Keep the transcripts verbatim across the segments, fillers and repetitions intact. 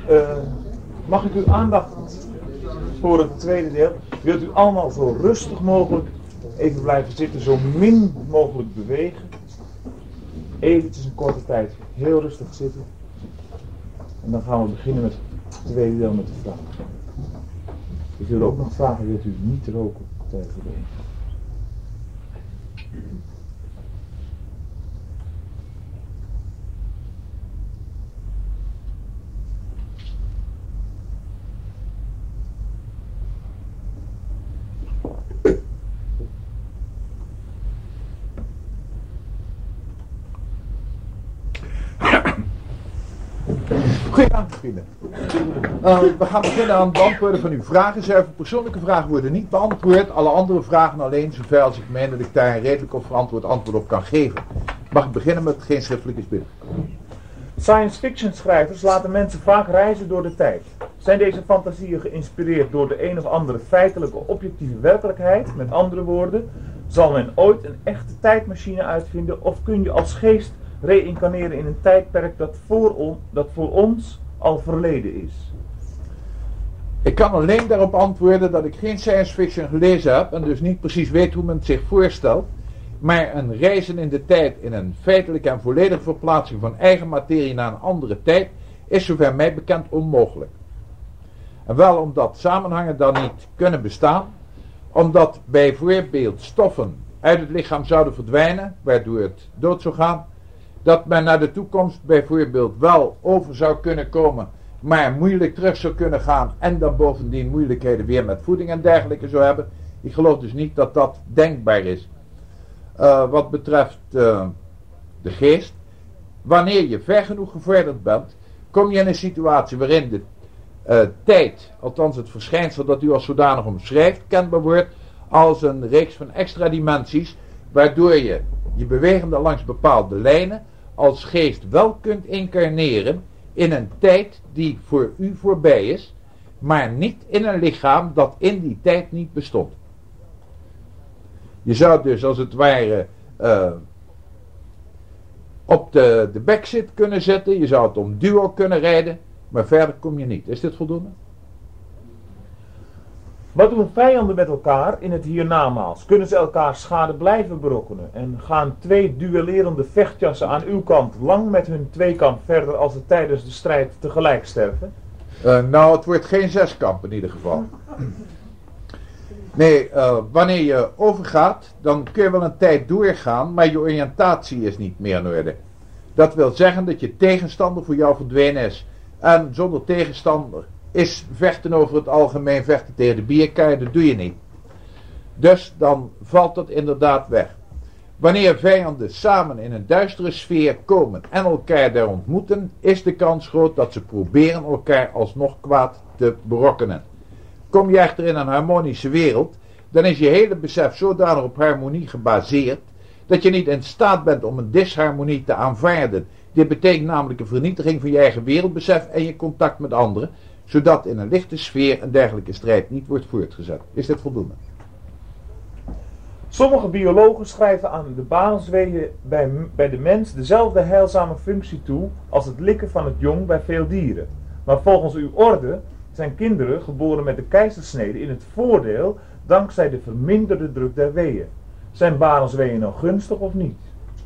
Uh, mag ik uw aandacht voor het tweede deel? Wilt u allemaal zo rustig mogelijk even blijven zitten, zo min mogelijk bewegen. Eventjes een korte tijd heel rustig zitten. En dan gaan we beginnen met het tweede deel met de vragen. Ik wil ook nog vragen, wilt u niet roken tijdens de bijeenkomst? Goedenavond vrienden. Uh, we gaan beginnen aan het beantwoorden van uw vragen. Zuiver persoonlijke vragen worden niet beantwoord. Alle andere vragen alleen, zover als ik meen dat ik daar een redelijk of verantwoord antwoord op kan geven. Mag ik beginnen met geen schriftelijke binnen. Science fiction schrijvers laten mensen vaak reizen door de tijd. Zijn deze fantasieën geïnspireerd door de een of andere feitelijke objectieve werkelijkheid? Met andere woorden, zal men ooit een echte tijdmachine uitvinden of kun je als geest reïncarneren in een tijdperk dat voor, on, dat voor ons al verleden is? Ik kan alleen daarop antwoorden dat ik geen science fiction gelezen heb en dus niet precies weet hoe men het zich voorstelt. Maar een reizen in de tijd in een feitelijke en volledige verplaatsing van eigen materie naar een andere tijd is zover mij bekend onmogelijk. En wel omdat samenhangen dan niet kunnen bestaan, omdat bijvoorbeeld stoffen uit het lichaam zouden verdwijnen, waardoor het dood zou gaan. Dat men naar de toekomst bijvoorbeeld wel over zou kunnen komen, maar moeilijk terug zou kunnen gaan en dan bovendien moeilijkheden weer met voeding en dergelijke zou hebben. Ik geloof dus niet dat dat denkbaar is. Uh, wat betreft uh, de geest, wanneer je ver genoeg gevorderd bent, kom je in een situatie waarin de uh, tijd, althans het verschijnsel dat u als zodanig omschrijft, kenbaar wordt als een reeks van extra dimensies, waardoor je je bewegende langs bepaalde lijnen als geest wel kunt incarneren in een tijd die voor u voorbij is, maar niet in een lichaam dat in die tijd niet bestond. Je zou dus als het ware uh, op de, de backzit kunnen zitten, je zou het om duo kunnen rijden, maar verder kom je niet. Is dit voldoende? Wat doen vijanden met elkaar in het hiernamaals? Kunnen ze elkaar schade blijven berokkenen? En gaan twee duellerende vechtjassen aan uw kant lang met hun tweekant verder als ze tijdens de strijd tegelijk sterven? Uh, nou, het wordt geen zeskamp in ieder geval. Nee, uh, wanneer je overgaat, dan kun je wel een tijd doorgaan, maar je oriëntatie is niet meer in orde. Dat wil zeggen dat je tegenstander voor jou verdwenen is. En zonder tegenstander is vechten over het algemeen vechten tegen de bierkaai, dat doe je niet. Dus dan valt dat inderdaad weg. Wanneer vijanden samen in een duistere sfeer komen en elkaar daar ontmoeten, is de kans groot dat ze proberen elkaar alsnog kwaad te berokkenen. Kom je echter in een harmonische wereld, dan is je hele besef zodanig op harmonie gebaseerd, dat je niet in staat bent om een disharmonie te aanvaarden. Dit betekent namelijk een vernietiging van je eigen wereldbesef en je contact met anderen, zodat in een lichte sfeer een dergelijke strijd niet wordt voortgezet. Is dit voldoende? Sommige biologen schrijven aan de basiswegen bij, bij de mens dezelfde heilzame functie toe als het likken van het jong bij veel dieren. Maar volgens uw orde zijn kinderen geboren met de keizersnede in het voordeel dankzij de verminderde druk der weeën. Zijn barensweeën nou gunstig of niet?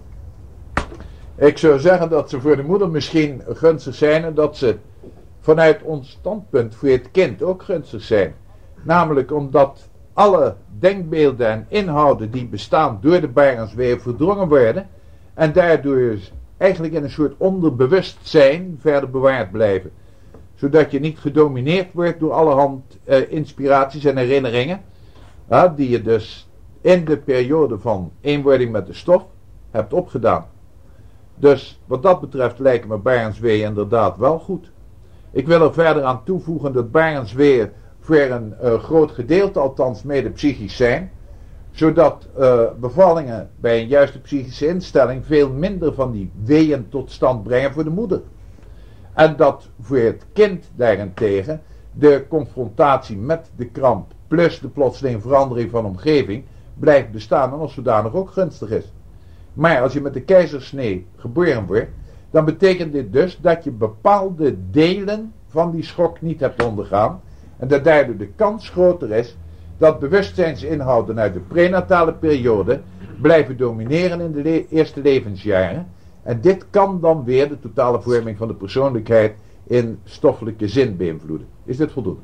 Ik zou zeggen dat ze voor de moeder misschien gunstig zijn en dat ze vanuit ons standpunt voor het kind ook gunstig zijn. Namelijk omdat alle denkbeelden en inhouden die bestaan door de barensweeën verdrongen worden en daardoor eigenlijk in een soort onderbewustzijn verder bewaard blijven. Zodat je niet gedomineerd wordt door allerhand uh, inspiraties en herinneringen, uh, die je dus in de periode van eenwording met de stof hebt opgedaan. Dus wat dat betreft lijken me barensweeën inderdaad wel goed. Ik wil er verder aan toevoegen dat barensweeën voor een uh, groot gedeelte althans mede psychisch zijn, zodat uh, bevallingen bij een juiste psychische instelling veel minder van die weeën tot stand brengen voor de moeder. En dat voor het kind daarentegen de confrontatie met de kramp plus de plotseling verandering van omgeving blijft bestaan en als zodanig ook gunstig is. Maar als je met de keizersnee geboren wordt, dan betekent dit dus dat je bepaalde delen van die schok niet hebt ondergaan en dat daardoor de kans groter is dat bewustzijnsinhouden uit de prenatale periode blijven domineren in de le- eerste levensjaren. En dit kan dan weer de totale vorming van de persoonlijkheid in stoffelijke zin beïnvloeden. Is dit voldoende?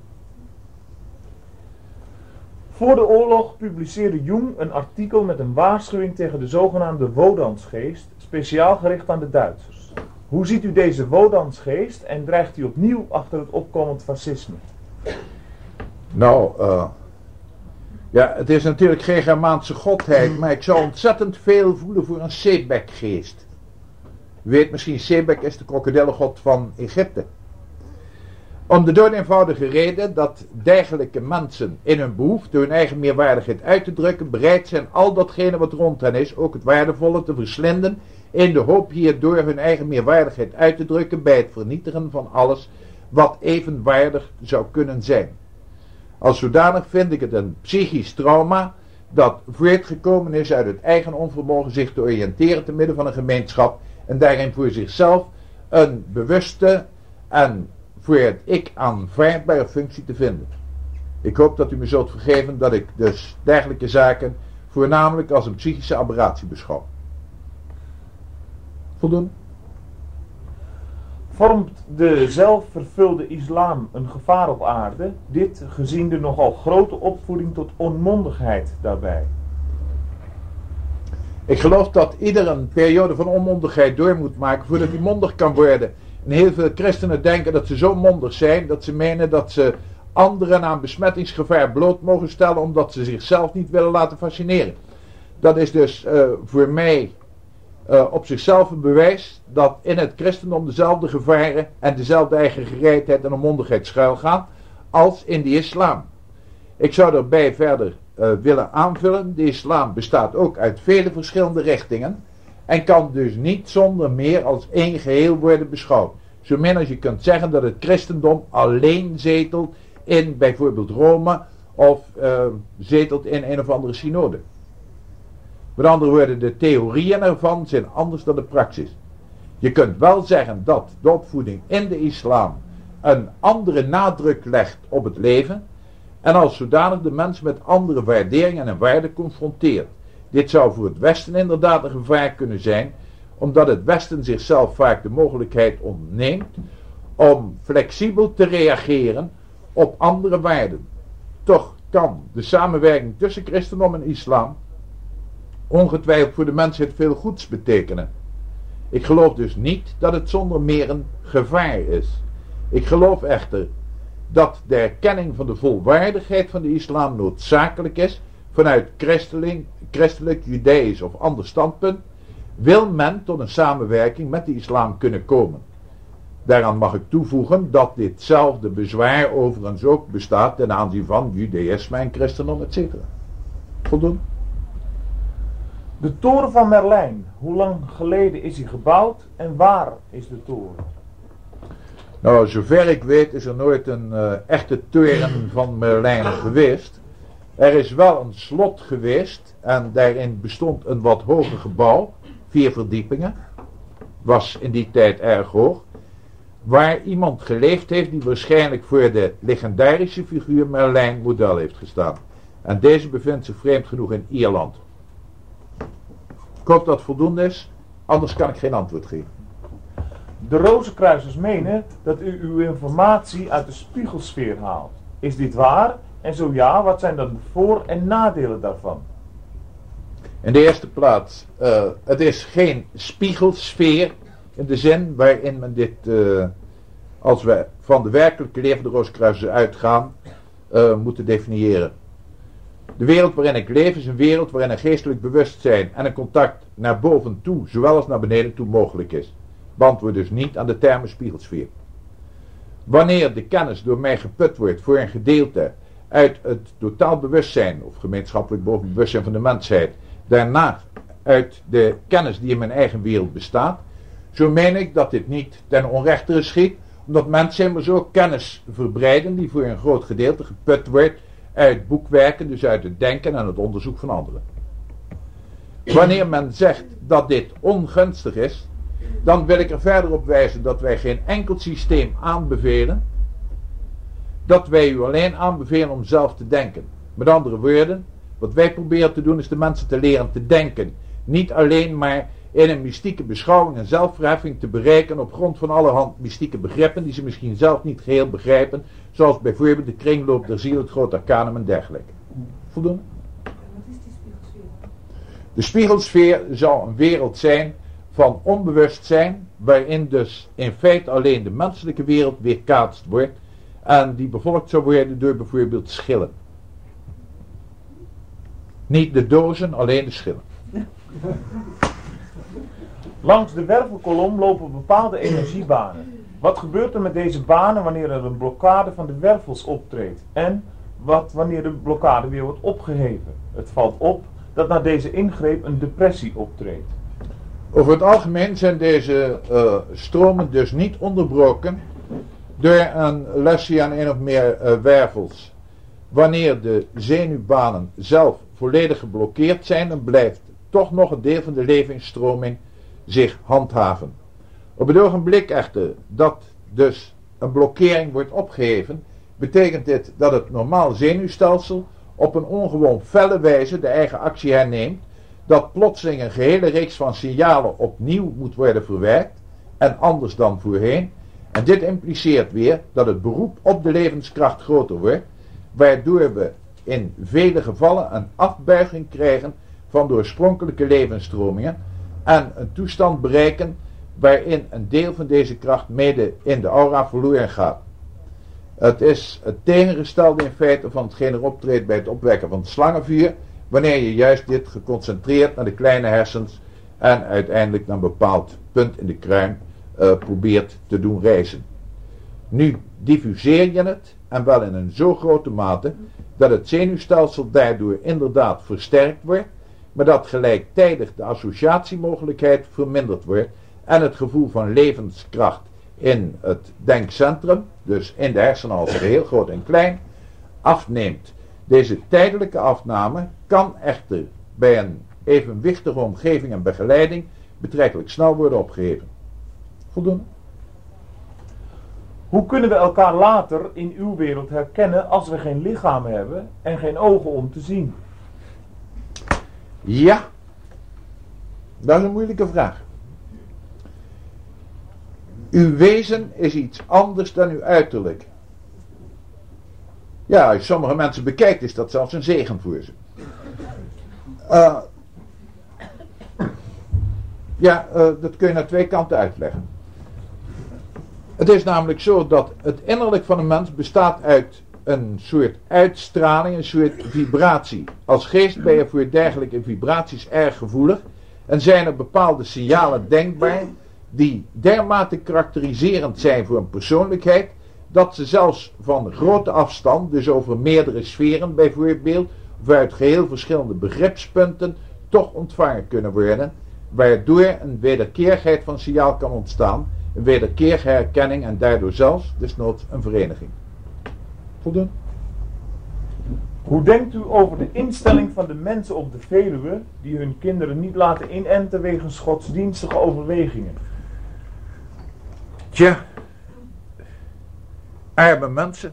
Voor de oorlog publiceerde Jung een artikel met een waarschuwing tegen de zogenaamde Wodansgeest, speciaal gericht aan de Duitsers. Hoe ziet u deze Wodansgeest en dreigt u opnieuw achter het opkomend fascisme? Nou, uh, ja, het is natuurlijk geen Germaanse godheid, maar ik zou ontzettend veel voelen voor een Sebek-geest. U weet misschien, Sebek is de krokodillengod van Egypte. Om de dood eenvoudige reden dat dergelijke mensen in hun behoefte hun eigen meerwaardigheid uit te drukken bereid zijn al datgene wat rond hen is, ook het waardevolle, te verslinden in de hoop hierdoor hun eigen meerwaardigheid uit te drukken bij het vernietigen van alles wat evenwaardig zou kunnen zijn. Als zodanig vind ik het een psychisch trauma dat voortgekomen is uit het eigen onvermogen zich te oriënteren te midden van een gemeenschap en daarin voor zichzelf een bewuste en voor het ik aanvaardbare functie te vinden. Ik hoop dat u me zult vergeven dat ik dus dergelijke zaken voornamelijk als een psychische aberratie beschouw. Voldoende? Vormt de zelfvervulde islam een gevaar op aarde, dit gezien de nogal grote opvoeding tot onmondigheid daarbij? Ik geloof dat ieder een periode van onmondigheid door moet maken voordat hij mondig kan worden. En heel veel christenen denken dat ze zo mondig zijn dat ze menen dat ze anderen aan besmettingsgevaar bloot mogen stellen omdat ze zichzelf niet willen laten fascineren. Dat is dus uh, voor mij uh, op zichzelf een bewijs dat in het christendom dezelfde gevaren en dezelfde eigen gereidheid en onmondigheid schuilgaan als in de islam. Ik zou daarbij verder uh, willen aanvullen, de islam bestaat ook uit vele verschillende richtingen en kan dus niet zonder meer als één geheel worden beschouwd. Zo min als je kunt zeggen dat het christendom alleen zetelt in bijvoorbeeld Rome of uh, zetelt in een of andere synode. Met andere woorden, de theorieën ervan zijn anders dan de praxis. Je kunt wel zeggen dat de opvoeding in de islam een andere nadruk legt op het leven en als zodanig de mens met andere waarderingen en waarden confronteert. Dit zou voor het Westen inderdaad een gevaar kunnen zijn, omdat het Westen zichzelf vaak de mogelijkheid ontneemt om flexibel te reageren op andere waarden. Toch kan de samenwerking tussen christendom en islam ongetwijfeld voor de mensheid veel goeds betekenen. Ik geloof dus niet dat het zonder meer een gevaar is. Ik geloof echter dat de erkenning van de volwaardigheid van de islam noodzakelijk is vanuit christelijk, christelijk, judaïsch of ander standpunt, wil men tot een samenwerking met de islam kunnen komen. Daaraan mag ik toevoegen dat ditzelfde bezwaar overigens ook bestaat ten aanzien van judaïsme en christendom, et cetera. Voldoende? De toren van Merlijn, hoe lang geleden is die gebouwd en waar is de toren? Nou, zover ik weet is er nooit een uh, echte toren van Merlijn geweest. Er is wel een slot geweest en daarin bestond een wat hoger gebouw, vier verdiepingen, was in die tijd erg hoog, waar iemand geleefd heeft die waarschijnlijk voor de legendarische figuur Merlijn model heeft gestaan. En deze bevindt zich vreemd genoeg in Ierland. Ik hoop dat het voldoende is, anders kan ik geen antwoord geven. De Rozenkruisers menen dat u uw informatie uit de spiegelsfeer haalt. Is dit waar? En zo ja, wat zijn dan de voor- en nadelen daarvan? In de eerste plaats, uh, het is geen spiegelsfeer in de zin waarin men dit, uh, als we van de werkelijke levende Rozenkruisers uitgaan, uh, moeten definiëren. De wereld waarin ik leef is een wereld waarin een geestelijk bewustzijn en een contact naar boven toe, zowel als naar beneden toe mogelijk is. Beantwoord dus niet aan de termen spiegelsfeer. Wanneer de kennis door mij geput wordt voor een gedeelte uit het totaal bewustzijn of gemeenschappelijk bovenbewustzijn van de mensheid, daarna uit de kennis die in mijn eigen wereld bestaat, zo meen ik dat dit niet ten onrechte geschiet, omdat mensen immers ook kennis verbreiden die voor een groot gedeelte geput wordt uit boekwerken, dus uit het denken en het onderzoek van anderen. Wanneer men zegt dat dit ongunstig is, dan wil ik er verder op wijzen dat wij geen enkel systeem aanbevelen dat wij u alleen aanbevelen om zelf te denken. Met andere woorden, wat wij proberen te doen is de mensen te leren te denken. Niet alleen maar in een mystieke beschouwing en zelfverheffing te bereiken op grond van allerhand mystieke begrippen die ze misschien zelf niet geheel begrijpen, zoals bijvoorbeeld de kringloop der ziel, het groot arcanum en dergelijke. Voldoende? Wat is die spiegelsfeer? De spiegelsfeer zou een wereld zijn van onbewustzijn, waarin dus in feite alleen de menselijke wereld weerkaatst wordt en die bevolkt zou worden door bijvoorbeeld schillen. Niet de dozen, alleen de schillen. Langs de wervelkolom lopen bepaalde energiebanen. Wat gebeurt er met deze banen wanneer er een blokkade van de wervels optreedt? En wat wanneer de blokkade weer wordt opgeheven? Het valt op dat na deze ingreep een depressie optreedt. Over het algemeen zijn deze uh, stromen dus niet onderbroken door een lesje aan een of meer uh, wervels. Wanneer de zenuwbanen zelf volledig geblokkeerd zijn, dan blijft toch nog een deel van de levingsstroming zich handhaven. Op het ogenblik echter dat dus een blokkering wordt opgeheven, betekent dit dat het normaal zenuwstelsel op een ongewoon felle wijze de eigen actie herneemt, dat plotseling een gehele reeks van signalen opnieuw moet worden verwerkt en anders dan voorheen. En dit impliceert weer dat het beroep op de levenskracht groter wordt, waardoor we in vele gevallen een afbuiging krijgen van de oorspronkelijke levensstromingen en een toestand bereiken waarin een deel van deze kracht mede in de aura verloren gaat. Het is het tegengestelde in feite van hetgeen er optreedt bij het opwekken van het slangenvuur, wanneer je juist dit geconcentreerd naar de kleine hersens en uiteindelijk naar een bepaald punt in de kruin uh, probeert te doen reizen. Nu diffuseer je het, en wel in een zo grote mate dat het zenuwstelsel daardoor inderdaad versterkt wordt, maar dat gelijktijdig de associatiemogelijkheid verminderd wordt en het gevoel van levenskracht in het denkcentrum, dus in de hersenen als geheel, groot en klein, afneemt. Deze tijdelijke afname kan echter bij een evenwichtige omgeving en begeleiding betrekkelijk snel worden opgeheven. Voldoende? Hoe kunnen we elkaar later in uw wereld herkennen als we geen lichaam hebben en geen ogen om te zien? Ja, dat is een moeilijke vraag. Uw wezen is iets anders dan uw uiterlijk. Ja, als je sommige mensen bekijkt, is dat zelfs een zegen voor ze. Uh, ja, uh, dat kun je naar twee kanten uitleggen. Het is namelijk zo dat het innerlijk van een mens bestaat uit een soort uitstraling, een soort vibratie. Als geest ben je voor dergelijke vibraties erg gevoelig en zijn er bepaalde signalen denkbaar die dermate karakteriserend zijn voor een persoonlijkheid, dat ze zelfs van grote afstand, dus over meerdere sferen bijvoorbeeld, of uit geheel verschillende begripspunten, toch ontvangen kunnen worden, waardoor een wederkerigheid van signaal kan ontstaan, een wederkerige herkenning en daardoor zelfs desnoods een vereniging. Voldoende? Hoe denkt u over de instelling van de mensen op de Veluwe die hun kinderen niet laten inenten wegens godsdienstige overwegingen? Tja, arme mensen.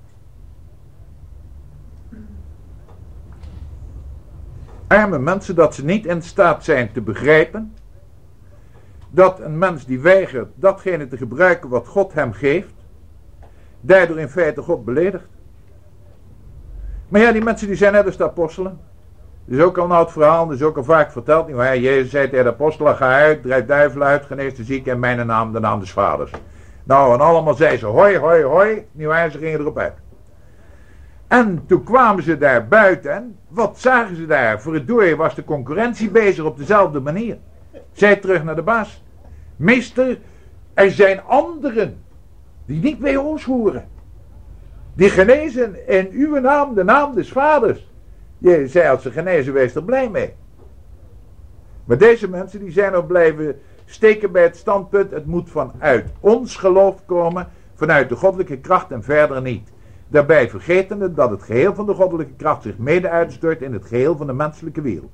Arme mensen dat ze niet in staat zijn te begrijpen dat een mens die weigert datgene te gebruiken wat God hem geeft, daardoor in feite God beledigt. Maar ja, die mensen die zijn net als de apostelen. Dat is ook al een oud verhaal, dat is ook al vaak verteld. Niet, Jezus zei tegen de apostelen, ga uit, drijf duivelen uit, genees de zieken in mijn naam, de naam des vaders. Nou, en allemaal zeiden ze hoi, hoi, hoi, niet waar, ze gingen erop uit. En toen kwamen ze daar buiten en wat zagen ze daar? Voor het dooie was de concurrentie bezig op dezelfde manier. Zij terug naar de baas. Meester, er zijn anderen die niet bij ons horen. Die genezen in uw naam, de naam des vaders. Je zei, als ze genezen, wees er blij mee. Maar deze mensen die zijn nog blijven steken bij het standpunt, het moet vanuit ons geloof komen, vanuit de goddelijke kracht en verder niet. Daarbij vergetende dat het geheel van de goddelijke kracht zich mede uitstort in het geheel van de menselijke wereld.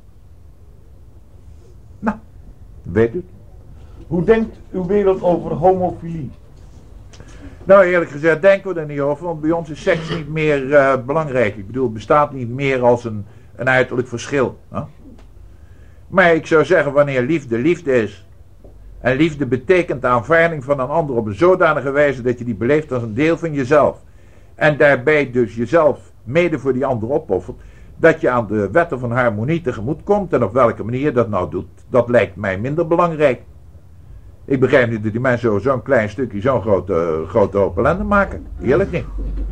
Nou, weet u. Hoe denkt uw wereld over homofilie? Nou, eerlijk gezegd denken we er niet over, want bij ons is seks niet meer uh, belangrijk. Ik bedoel, het bestaat niet meer als een, een uiterlijk verschil. Hè? Maar ik zou zeggen, wanneer liefde liefde is, en liefde betekent de aanvaarding van een ander op een zodanige wijze dat je die beleeft als een deel van jezelf, en daarbij dus jezelf mede voor die ander opoffert, dat je aan de wetten van harmonie tegemoet komt, en op welke manier je dat nou doet, dat lijkt mij minder belangrijk. Ik begrijp niet dat die mensen zo'n klein stukje, zo'n grote, grote hoop ellende maken. Eerlijk niet.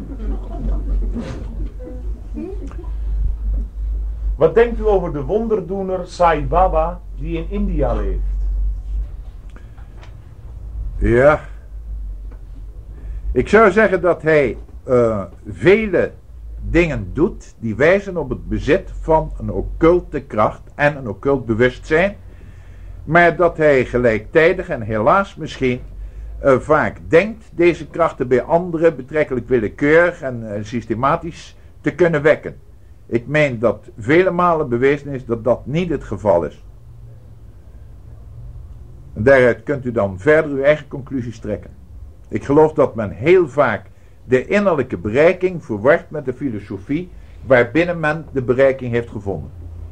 Wat denkt u over de wonderdoener Sai Baba die in India leeft? Ja. Ik zou zeggen dat hij uh, vele dingen doet die wijzen op het bezit van een occulte kracht en een occult bewustzijn. Maar dat hij gelijktijdig en helaas misschien uh, vaak denkt deze krachten bij anderen betrekkelijk willekeurig en uh, systematisch te kunnen wekken. Ik meen dat vele malen bewezen is dat dat niet het geval is. En daaruit kunt u dan verder uw eigen conclusies trekken. Ik geloof dat men heel vaak de innerlijke bereiking verwart met de filosofie waarbinnen men de bereiking heeft gevonden.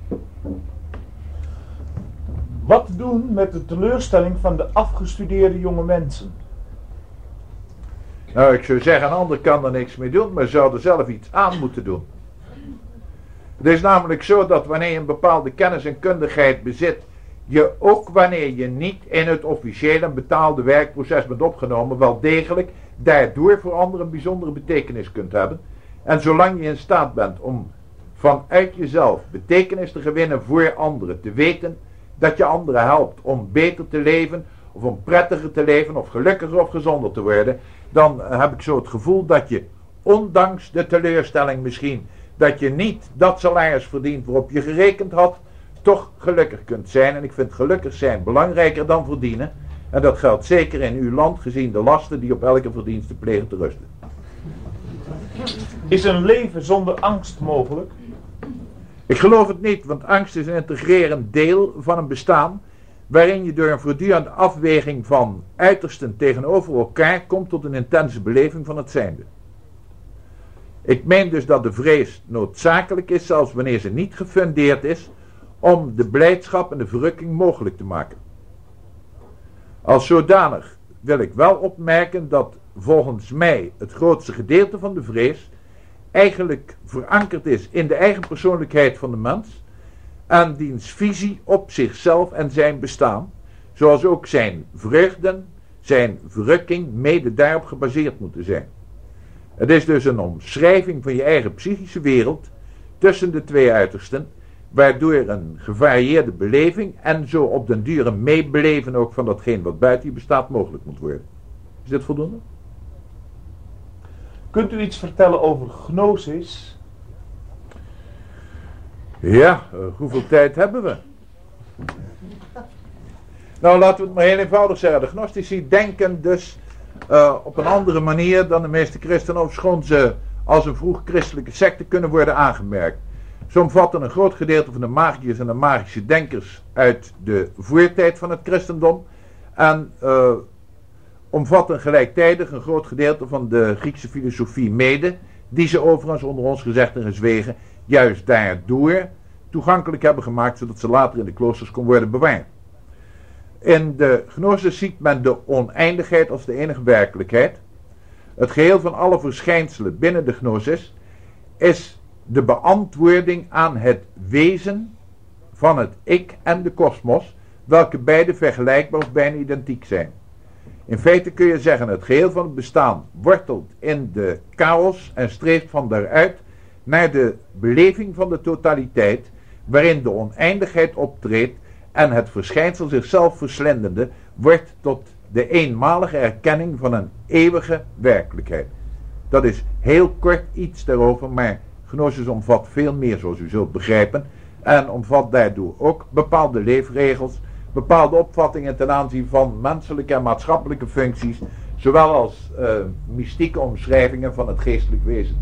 Wat doen met de teleurstelling van de afgestudeerde jonge mensen? Nou, ik zou zeggen, een ander kan er niks mee doen, maar zou er zelf iets aan moeten doen. Het is namelijk zo dat wanneer je een bepaalde kennis en kundigheid bezit, je ook wanneer je niet in het officiële en betaalde werkproces bent opgenomen, wel degelijk daardoor voor anderen een bijzondere betekenis kunt hebben. En zolang je in staat bent om vanuit jezelf betekenis te gewinnen voor anderen, te weten dat je anderen helpt om beter te leven, of om prettiger te leven, of gelukkiger of gezonder te worden, dan heb ik zo het gevoel dat je, ondanks de teleurstelling misschien, dat je niet dat salaris verdient waarop je gerekend had, toch gelukkig kunt zijn. En ik vind gelukkig zijn belangrijker dan verdienen. En dat geldt zeker in uw land, gezien de lasten die op elke verdienste plegen te rusten. Is een leven zonder angst mogelijk? Ik geloof het niet, want angst is een integrerend deel van een bestaan, waarin je door een voortdurende afweging van uitersten tegenover elkaar komt tot een intense beleving van het zijnde. Ik meen dus dat de vrees noodzakelijk is, zelfs wanneer ze niet gefundeerd is, om de blijdschap en de verrukking mogelijk te maken. Als zodanig wil ik wel opmerken dat volgens mij het grootste gedeelte van de vrees eigenlijk verankerd is in de eigen persoonlijkheid van de mens en diens visie op zichzelf en zijn bestaan, zoals ook zijn vreugden, zijn verrukking mede daarop gebaseerd moeten zijn. Het is dus een omschrijving van je eigen psychische wereld tussen de twee uitersten, waardoor een gevarieerde beleving en zo op den duur een meebeleven ook van datgene wat buiten je bestaat mogelijk moet worden. Is dit voldoende? Kunt u iets vertellen over gnosis? Ja, uh, hoeveel tijd hebben we? Nou, laten we het maar heel eenvoudig zeggen. De gnostici denken dus uh, op een andere manier dan de meeste christenen, ofschoon ze als een vroeg christelijke secte kunnen worden aangemerkt. Ze omvatten een groot gedeelte van de magiërs en de magische denkers uit de voortijd van het christendom en uh, omvatten gelijktijdig een groot gedeelte van de Griekse filosofie mede, die ze overigens onder ons gezegd en gezwegen juist daardoor toegankelijk hebben gemaakt, zodat ze later in de kloosters kon worden bewaard. In de gnosis ziet men de oneindigheid als de enige werkelijkheid. Het geheel van alle verschijnselen binnen de gnosis is de beantwoording aan het wezen van het ik en de kosmos, welke beide vergelijkbaar of bijna identiek zijn. In feite kun je zeggen, het geheel van het bestaan wortelt in de chaos en streeft van daaruit naar de beleving van de totaliteit, waarin de oneindigheid optreedt en het verschijnsel zichzelf verslindende wordt tot de eenmalige erkenning van een eeuwige werkelijkheid. Dat is heel kort iets daarover, maar gnosis omvat veel meer, zoals u zult begrijpen, en omvat daardoor ook bepaalde leefregels, bepaalde opvattingen ten aanzien van menselijke en maatschappelijke functies, zowel als uh, mystieke omschrijvingen van het geestelijk wezen.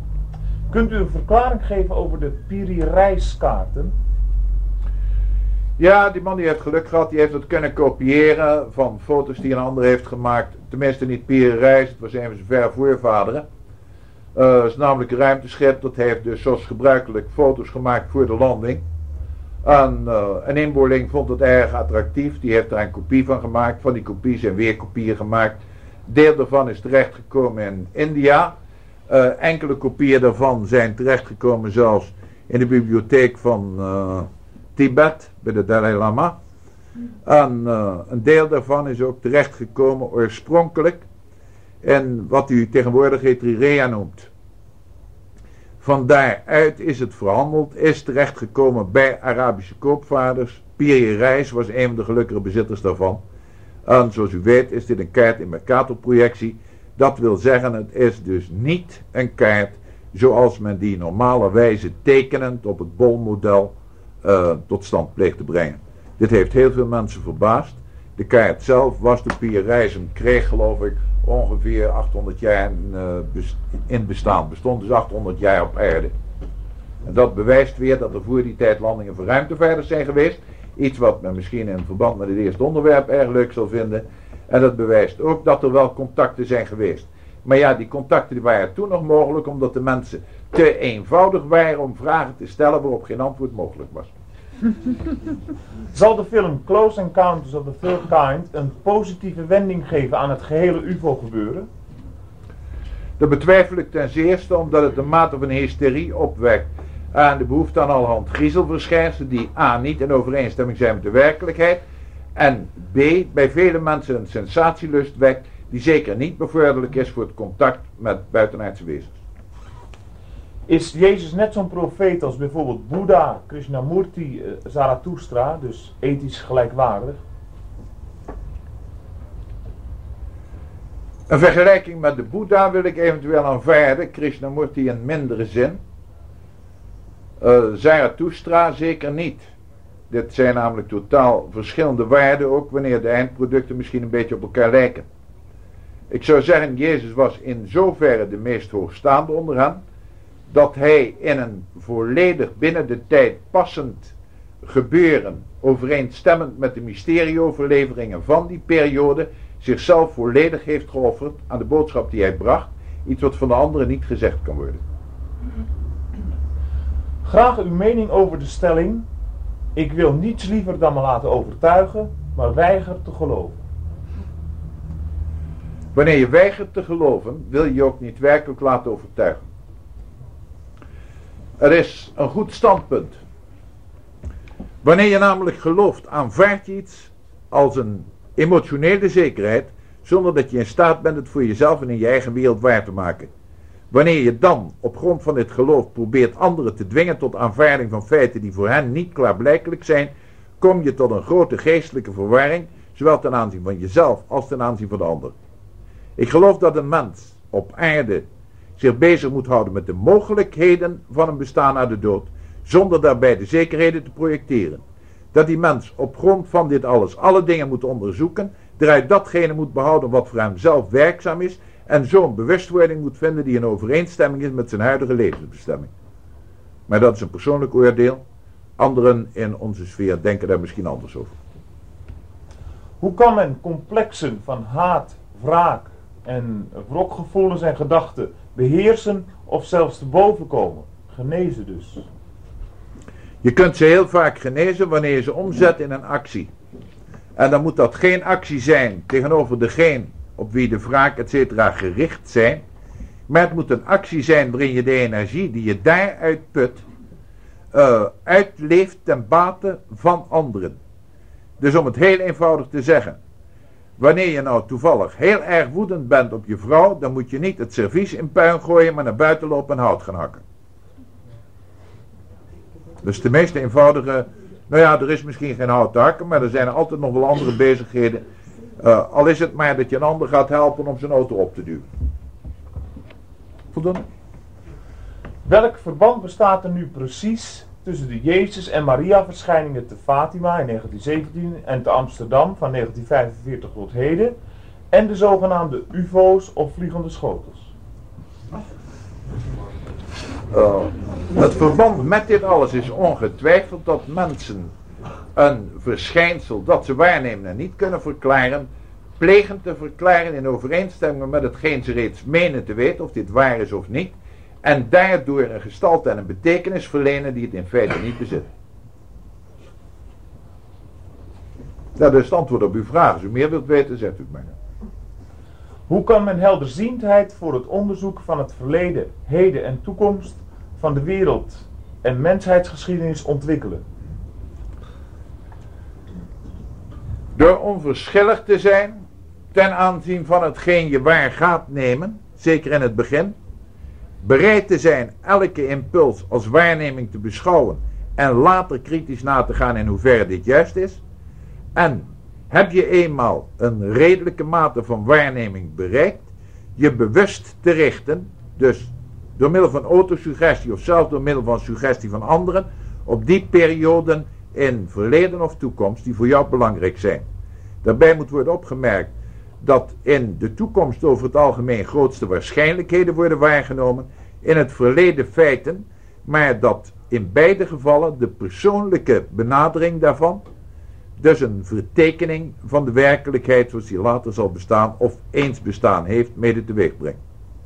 Kunt u een verklaring geven over de Piri-reiskaarten? Ja, die man die heeft geluk gehad, die heeft het kunnen kopiëren van foto's die een ander heeft gemaakt. Tenminste niet Pierre Reis, het was een van zijn verre voorvaderen. Uh, het is namelijk een ruimteschip, dat heeft dus zoals gebruikelijk foto's gemaakt voor de landing. En uh, een inboorling vond het erg attractief, die heeft daar een kopie van gemaakt. Van die kopie zijn weer kopieën gemaakt. Deel daarvan is terechtgekomen in India. Uh, enkele kopieën daarvan zijn terechtgekomen zelfs in de bibliotheek van uh, Tibet, bij de Dalai Lama. En uh, een deel daarvan is ook terechtgekomen oorspronkelijk in wat u tegenwoordig Eritrea noemt. Van daaruit is het verhandeld, is terechtgekomen bij Arabische koopvaarders. Pierre Reis was een van de gelukkige bezitters daarvan. En zoals u weet is dit een kaart in Mercator-projectie. Dat wil zeggen, het is dus niet een kaart zoals men die normalerwijze tekenend op het bolmodel uh, tot stand pleegt te brengen. Dit heeft heel veel mensen verbaasd. De kaart zelf was de Pierre Reis en kreeg geloof ik ongeveer achthonderd jaar in, uh, best- in bestaan. Bestond dus achthonderd jaar op aarde. En dat bewijst weer dat er voor die tijd landingen van ruimtevaarders zijn geweest. Iets wat men misschien in verband met het eerste onderwerp erg leuk zal vinden. En dat bewijst ook dat er wel contacten zijn geweest. Maar ja, die contacten die waren toen nog mogelijk omdat de mensen te eenvoudig waren om vragen te stellen waarop geen antwoord mogelijk was. Zal de film Close Encounters of the Third Kind een positieve wending geven aan het gehele U F O-gebeuren? Dat betwijfel ik ten zeerste omdat het een mate van hysterie opwekt aan de behoefte aan allerhand griezelverschijnselen die a. niet in overeenstemming zijn met de werkelijkheid en b. bij vele mensen een sensatielust wekt die zeker niet bevorderlijk is voor het contact met buitenaardse wezens. Is Jezus net zo'n profeet als bijvoorbeeld Boeddha, Krishnamurti, uh, Zarathustra, dus ethisch gelijkwaardig? Een vergelijking met de Boeddha wil ik eventueel aanvaarden, Krishnamurti in mindere zin. Uh, Zarathustra zeker niet. Dit zijn namelijk totaal verschillende waarden, ook wanneer de eindproducten misschien een beetje op elkaar lijken. Ik zou zeggen, Jezus was in zoverre de meest hoogstaande onder hen, dat hij in een volledig binnen de tijd passend gebeuren, overeenstemmend met de mysterieoverleveringen van die periode, zichzelf volledig heeft geofferd aan de boodschap die hij bracht, iets wat van de anderen niet gezegd kan worden. Graag uw mening over de stelling: ik wil niets liever dan me laten overtuigen, maar weiger te geloven. Wanneer je weigert te geloven, wil je je ook niet werkelijk laten overtuigen. Er is een goed standpunt. Wanneer je namelijk gelooft, aanvaard je iets als een emotionele zekerheid, zonder dat je in staat bent het voor jezelf en in je eigen wereld waar te maken. Wanneer je dan op grond van dit geloof probeert anderen te dwingen tot aanvaarding van feiten die voor hen niet klaarblijkelijk zijn, kom je tot een grote geestelijke verwarring, zowel ten aanzien van jezelf als ten aanzien van de ander. Ik geloof dat een mens op aarde zich bezig moet houden met de mogelijkheden van een bestaan na de dood, zonder daarbij de zekerheden te projecteren. Dat die mens op grond van dit alles alle dingen moet onderzoeken, eruit datgene moet behouden wat voor hem zelf werkzaam is, en zo'n bewustwording moet vinden die in overeenstemming is met zijn huidige levensbestemming. Maar dat is een persoonlijk oordeel. Anderen in onze sfeer denken daar misschien anders over. Hoe kan men complexen van haat, wraak en wrokgevoelens en gedachten beheersen of zelfs te boven komen? Genezen dus. Je kunt ze heel vaak genezen wanneer je ze omzet in een actie. En dan moet dat geen actie zijn tegenover degene op wie de wraak et cetera gericht zijn. Maar het moet een actie zijn waarin je de energie die je daaruit put, uh, uitleeft ten bate van anderen. Dus om het heel eenvoudig te zeggen, wanneer je nou toevallig heel erg woedend bent op je vrouw, dan moet je niet het servies in puin gooien, maar naar buiten lopen en hout gaan hakken. Dus de meest eenvoudige, nou ja, er is misschien geen hout te hakken, maar er zijn er altijd nog wel andere bezigheden. Uh, al is het maar dat je een ander gaat helpen om zijn auto op te duwen. Voldoende? Welk verband bestaat er nu precies tussen de Jezus en Maria verschijningen te Fatima in negentien zeventien en te Amsterdam van negentien vijfenveertig tot heden en de zogenaamde U F O's of vliegende schotels? Uh, het verband met dit alles is ongetwijfeld dat mensen een verschijnsel dat ze waarnemen en niet kunnen verklaren, plegen te verklaren in overeenstemming met hetgeen ze reeds menen te weten, of dit waar is of niet, en daardoor een gestalte en een betekenis verlenen die het in feite niet bezit. Dat is het antwoord op uw vraag. Als u meer wilt weten, zegt u het maar. Hoe kan men helderziendheid voor het onderzoek van het verleden, heden en toekomst van de wereld en mensheidsgeschiedenis ontwikkelen? Door onverschillig te zijn ten aanzien van hetgeen je waar gaat nemen, zeker in het begin, bereid te zijn elke impuls als waarneming te beschouwen en later kritisch na te gaan in hoeverre dit juist is, en heb je eenmaal een redelijke mate van waarneming bereikt, je bewust te richten, dus door middel van autosuggestie of zelfs door middel van suggestie van anderen, op die perioden in verleden of toekomst die voor jou belangrijk zijn. Daarbij moet worden opgemerkt dat in de toekomst over het algemeen grootste waarschijnlijkheden worden waargenomen, in het verleden feiten, maar dat in beide gevallen de persoonlijke benadering daarvan, dus een vertekening van de werkelijkheid zoals die later zal bestaan of eens bestaan heeft, mede teweeg brengt.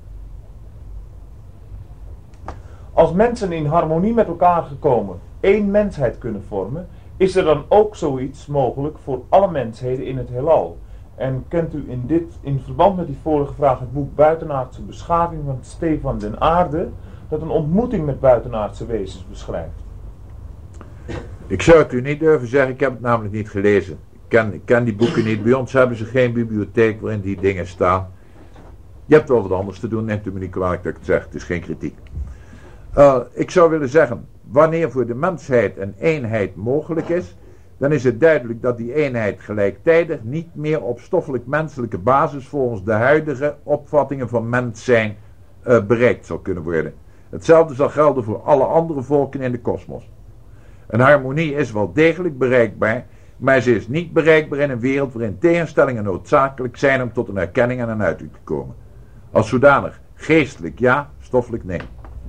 Als mensen in harmonie met elkaar gekomen één mensheid kunnen vormen, is er dan ook zoiets mogelijk voor alle mensheden in het heelal? En kent u in dit, in verband met die vorige vraag, het boek Buitenaardse Beschaving van Stefan den Aarde, dat een ontmoeting met buitenaardse wezens beschrijft? Ik zou het u niet durven zeggen, ik heb het namelijk niet gelezen. Ik ken, ik ken die boeken niet. Bij ons hebben ze geen bibliotheek waarin die dingen staan. Je hebt wel wat anders te doen, neemt u me niet kwalijk dat ik het zeg, het is geen kritiek. Uh, ik zou willen zeggen, wanneer voor de mensheid een eenheid mogelijk is, dan is het duidelijk dat die eenheid gelijktijdig niet meer op stoffelijk-menselijke basis volgens de huidige opvattingen van mens zijn uh, bereikt zal kunnen worden. Hetzelfde zal gelden voor alle andere volken in de kosmos. Een harmonie is wel degelijk bereikbaar, maar ze is niet bereikbaar in een wereld waarin tegenstellingen noodzakelijk zijn om tot een erkenning en een uiting te komen. Als zodanig, geestelijk ja, stoffelijk nee.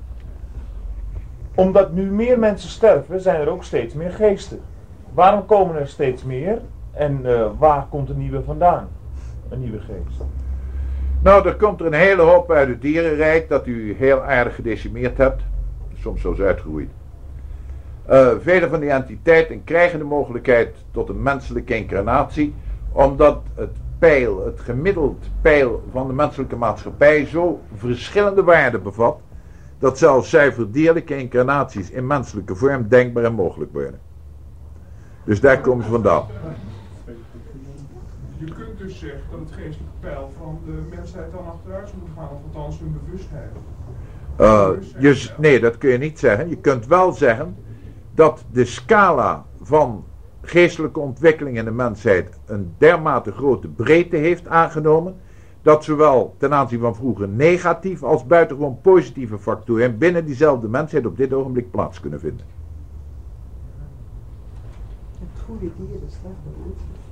Omdat nu meer mensen sterven, zijn er ook steeds meer geesten. Waarom komen er steeds meer en uh, waar komt een nieuwe vandaan? Een nieuwe geest. Nou, er komt er een hele hoop uit het dierenrijk dat u heel aardig gedecimeerd hebt. Soms zelfs uitgeroeid. Uh, vele van die entiteiten krijgen de mogelijkheid tot een menselijke incarnatie, omdat het peil, het gemiddeld peil van de menselijke maatschappij zo verschillende waarden bevat, dat zelfs zuiver dierlijke incarnaties in menselijke vorm denkbaar en mogelijk worden. Dus daar komen ze vandaan. Je kunt dus zeggen dat het geestelijke peil van de mensheid dan achteruit moet gaan, of althans hun bewustheid. Uh, je, nee, dat kun je niet zeggen. Je kunt wel zeggen dat de scala van geestelijke ontwikkeling in de mensheid een dermate grote breedte heeft aangenomen, dat zowel ten aanzien van vroeger negatief als buitengewoon positieve factoren binnen diezelfde mensheid op dit ogenblik plaats kunnen vinden. Het goede dier is slecht.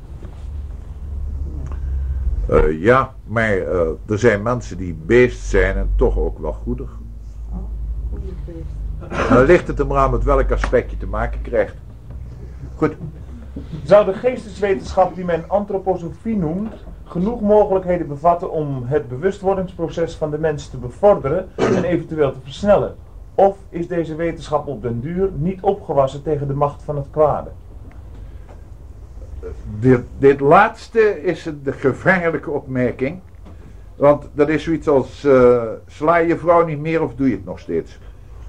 Uh, ja, maar uh, er zijn mensen die beest zijn en toch ook wel goedig. Oh, goede beest. Dan ligt het er maar aan met welk aspect je te maken krijgt. Goed. Zou de geesteswetenschap die men antroposofie noemt genoeg mogelijkheden bevatten om het bewustwordingsproces van de mens te bevorderen en eventueel te versnellen? Of is deze wetenschap op den duur niet opgewassen tegen de macht van het kwade? Dit, dit laatste is de gevaarlijke opmerking. Want dat is zoiets als, uh, sla je vrouw niet meer of doe je het nog steeds?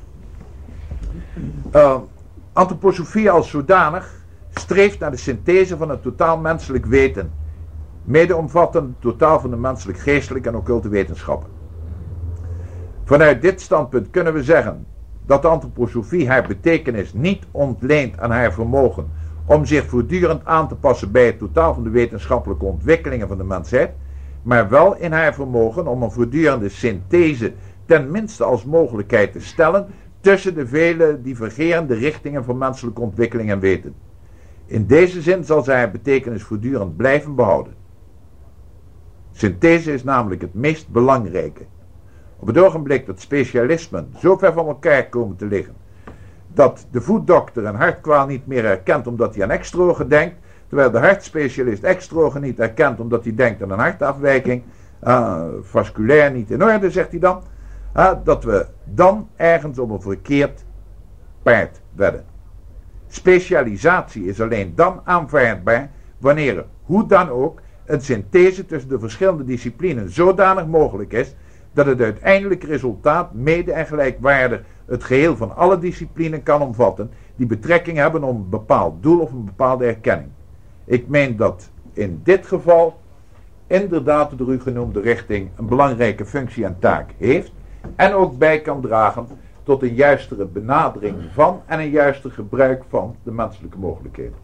Uh, antroposofie als zodanig streeft naar de synthese van het totaal menselijk weten, mede omvattend het totaal van de menselijk geestelijke en occulte wetenschappen. Vanuit dit standpunt kunnen we zeggen dat de antroposofie haar betekenis niet ontleent aan haar vermogen om zich voortdurend aan te passen bij het totaal van de wetenschappelijke ontwikkelingen van de mensheid, maar wel in haar vermogen om een voortdurende synthese tenminste als mogelijkheid te stellen tussen de vele divergerende richtingen van menselijke ontwikkeling en weten. In deze zin zal zij haar betekenis voortdurend blijven behouden. Synthese is namelijk het meest belangrijke. Op het ogenblik dat specialismen zo ver van elkaar komen te liggen dat de voetdokter een hartkwaal niet meer herkent omdat hij aan exstrogen denkt, terwijl de hartspecialist exstrogen niet herkent omdat hij denkt aan een hartafwijking, uh, vasculair niet in orde, zegt hij dan, uh, dat we dan ergens op een verkeerd paard wedden. Specialisatie is alleen dan aanvaardbaar wanneer er, hoe dan ook, een synthese tussen de verschillende disciplines zodanig mogelijk is dat het uiteindelijke resultaat mede en gelijkwaardig het geheel van alle disciplines kan omvatten die betrekking hebben op een bepaald doel of een bepaalde erkenning. Ik meen dat in dit geval inderdaad de door u genoemde richting een belangrijke functie en taak heeft en ook bij kan dragen tot een juistere benadering van en een juister gebruik van de menselijke mogelijkheden.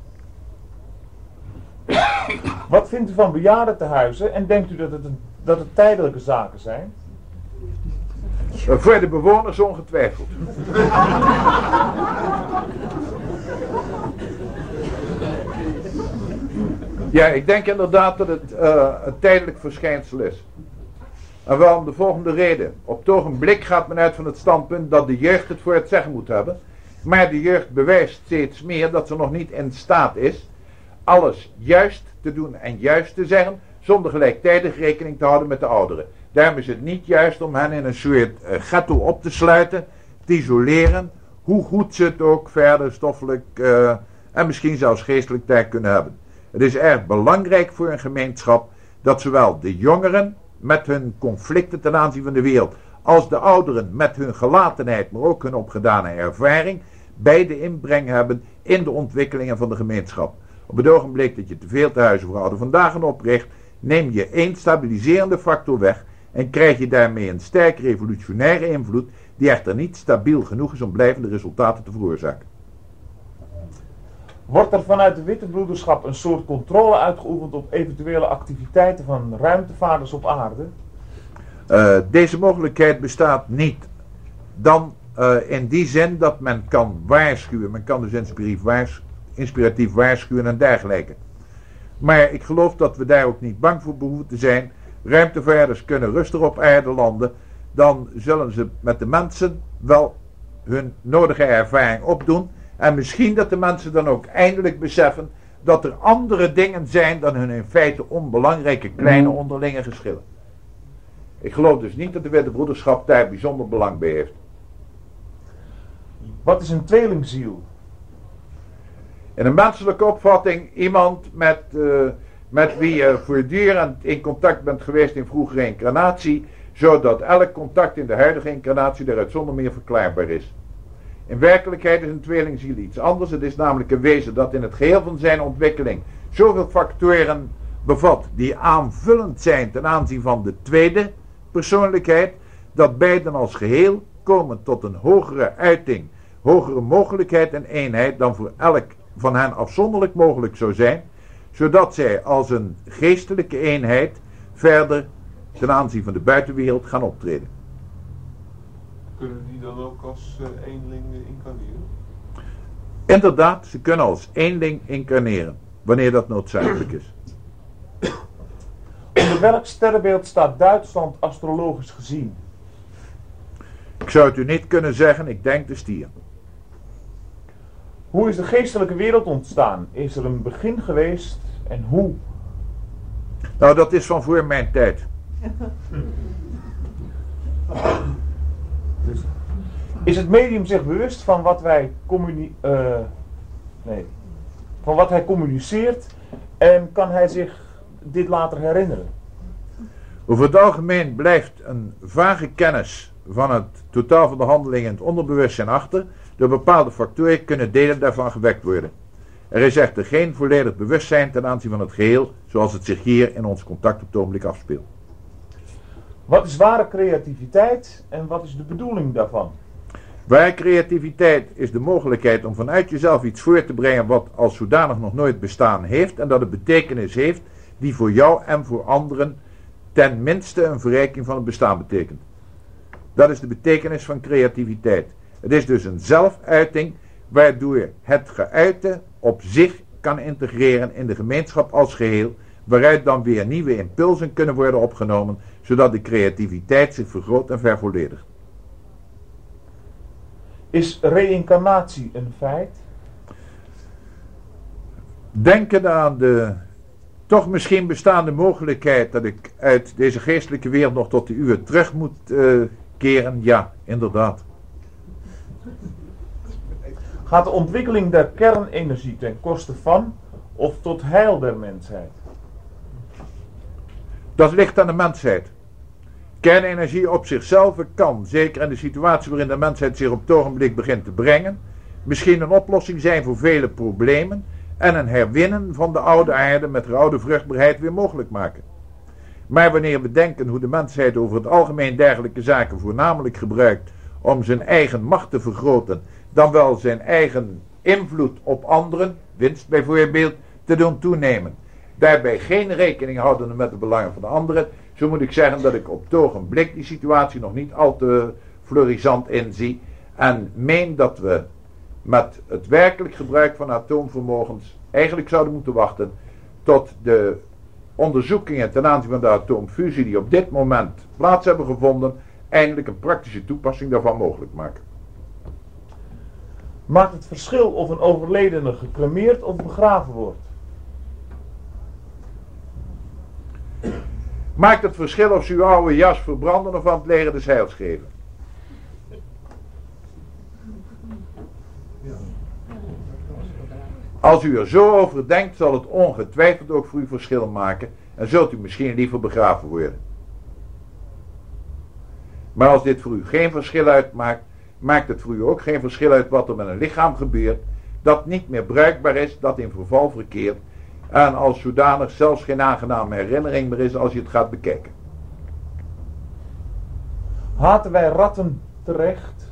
Wat vindt u van bejaardentehuizen en denkt u dat het, een, dat het tijdelijke zaken zijn? Uh, voor de bewoners ongetwijfeld. Ja, ik denk inderdaad dat het uh, een tijdelijk verschijnsel is. En wel om de volgende reden. Op het ogenblik gaat men uit van het standpunt dat de jeugd het voor het zeggen moet hebben. Maar de jeugd bewijst steeds meer dat ze nog niet in staat is alles juist te doen en juist te zeggen, zonder gelijktijdig rekening te houden met de ouderen. Daarom is het niet juist om hen in een soort uh, ghetto op te sluiten, te isoleren, hoe goed ze het ook verder stoffelijk uh, en misschien zelfs geestelijk tijd kunnen hebben. Het is erg belangrijk voor een gemeenschap dat zowel de jongeren met hun conflicten ten aanzien van de wereld, als de ouderen met hun gelatenheid, maar ook hun opgedane ervaring, beide inbreng hebben in de ontwikkelingen van de gemeenschap. Op het ogenblik dat je te veel tehuizen voor ouder vandaag opricht, neem je één stabiliserende factor weg en krijg je daarmee een sterk revolutionaire invloed die echter niet stabiel genoeg is om blijvende resultaten te veroorzaken. Wordt er vanuit de Witte Broederschap een soort controle uitgeoefend op eventuele activiteiten van ruimtevaarders op aarde? Uh, deze mogelijkheid bestaat niet. Dan uh, in die zin dat men kan waarschuwen, men kan dus inspiratief, waars, inspiratief waarschuwen en dergelijke. Maar ik geloof dat we daar ook niet bang voor behoeven te zijn. Ruimtevaarders kunnen rustig op aarde landen, dan zullen ze met de mensen wel hun nodige ervaring opdoen. En misschien dat de mensen dan ook eindelijk beseffen dat er andere dingen zijn dan hun in feite onbelangrijke kleine onderlinge geschillen. Ik geloof dus niet dat de Witte Broederschap daar bijzonder belang bij heeft. Wat is een tweelingziel? In een menselijke opvatting iemand met, uh, met wie je voortdurend in contact bent geweest in vroegere incarnatie, zodat elk contact in de huidige incarnatie daaruit zonder meer verklaarbaar is. In werkelijkheid is een tweelingziel iets anders. Het is namelijk een wezen dat in het geheel van zijn ontwikkeling zoveel factoren bevat die aanvullend zijn ten aanzien van de tweede persoonlijkheid, dat beiden als geheel komen tot een hogere uiting, hogere mogelijkheid en eenheid dan voor elk van hen afzonderlijk mogelijk zou zijn, zodat zij als een geestelijke eenheid verder ten aanzien van de buitenwereld gaan optreden. Kunnen die dan ook als uh, eenling incarneren? Inderdaad, ze kunnen als eenling incarneren, wanneer dat noodzakelijk is. Onder welk sterrenbeeld staat Duitsland astrologisch gezien? Ik zou het u niet kunnen zeggen, ik denk de stier. Hoe is de geestelijke wereld ontstaan? Is er een begin geweest en hoe? Nou, dat is van voor mijn tijd. Dus, is het medium zich bewust van wat wij communi- uh, nee, van wat hij communiceert en kan hij zich dit later herinneren? Over het algemeen blijft een vage kennis van het totaal van de handelingen in het onderbewustzijn achter. Door bepaalde factoren kunnen delen daarvan gewekt worden. Er is echter geen volledig bewustzijn ten aanzien van het geheel, zoals het zich hier in ons contact op het ogenblik afspeelt. Wat is ware creativiteit en wat is de bedoeling daarvan? Ware creativiteit is de mogelijkheid om vanuit jezelf iets voor te brengen wat als zodanig nog nooit bestaan heeft en dat een betekenis heeft die voor jou en voor anderen ten minste een verrijking van het bestaan betekent. Dat is de betekenis van creativiteit. Het is dus een zelfuiting waardoor het geuite op zich kan integreren in de gemeenschap als geheel, waaruit dan weer nieuwe impulsen kunnen worden opgenomen, zodat de creativiteit zich vergroot en vervolledigt. Is reïncarnatie een feit? Denken aan de toch misschien bestaande mogelijkheid dat ik uit deze geestelijke wereld nog tot de uwe terug moet uh, keren, ja, inderdaad. Gaat de ontwikkeling der kernenergie ten koste van of tot heil der mensheid? Dat ligt aan de mensheid. Kernenergie op zichzelf kan, zeker in de situatie waarin de mensheid zich op het ogenblik begint te brengen, misschien een oplossing zijn voor vele problemen en een herwinnen van de oude aarde met haar oude vruchtbaarheid weer mogelijk maken. Maar wanneer we denken hoe de mensheid over het algemeen dergelijke zaken voornamelijk gebruikt om zijn eigen macht te vergroten, dan wel zijn eigen invloed op anderen, winst bijvoorbeeld, te doen toenemen, daarbij geen rekening houden met de belangen van de anderen, zo moet ik zeggen dat ik op het ogenblik die situatie nog niet al te florissant inzie en meen dat we met het werkelijk gebruik van atoomvermogens eigenlijk zouden moeten wachten tot de onderzoekingen ten aanzien van de atoomfusie die op dit moment plaats hebben gevonden eindelijk een praktische toepassing daarvan mogelijk maken. Maakt het verschil of een overledene gecremeerd of begraven wordt? Maakt het verschil of ze uw oude jas verbranden of aan het leger des heils geven? Als u er zo over denkt, zal het ongetwijfeld ook voor u verschil maken en zult u misschien liever begraven worden. Maar als dit voor u geen verschil uitmaakt, maakt het voor u ook geen verschil uit wat er met een lichaam gebeurt, dat niet meer bruikbaar is, dat in verval verkeert en als zodanig zelfs geen aangename herinnering meer is als je het gaat bekijken. Haten wij ratten terecht?